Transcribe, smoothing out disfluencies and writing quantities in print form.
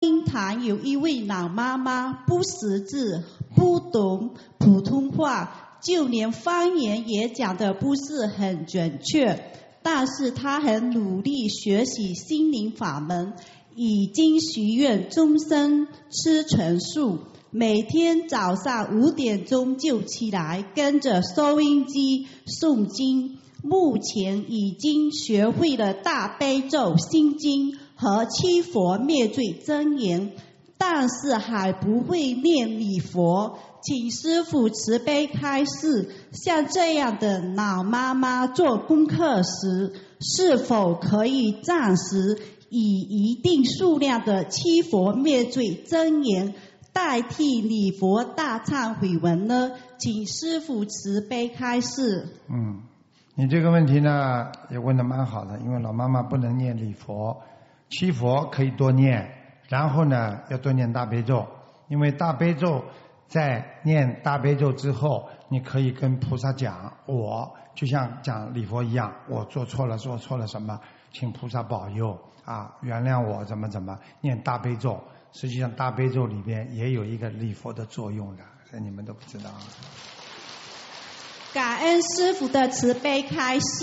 音堂有一位老妈妈不识字，不懂普通话，就连方言也讲得不是很准确，但是她很努力学习心灵法门，已经许愿终身吃纯素，每天早上5点钟就起来跟着收音机诵经，目前已经学会了大悲咒、心经和七佛灭罪真言，但是还不会念礼佛，请师父慈悲开示，像这样的老妈妈做功课时，是否可以暂时以一定数量的七佛灭罪真言代替礼佛大忏悔文呢？请师父慈悲开示。 你这个问题呢也问得蛮好的，因为老妈妈不能念礼佛，七佛可以多念，然后呢要多念大悲咒，因为大悲咒在念大悲咒之后，你可以跟菩萨讲，我就像讲礼佛一样，我做错了什么，请菩萨保佑啊，原谅我怎么念大悲咒，实际上大悲咒里边也有一个礼佛的作用的，这你们都不知道。 感恩师父的慈悲开示。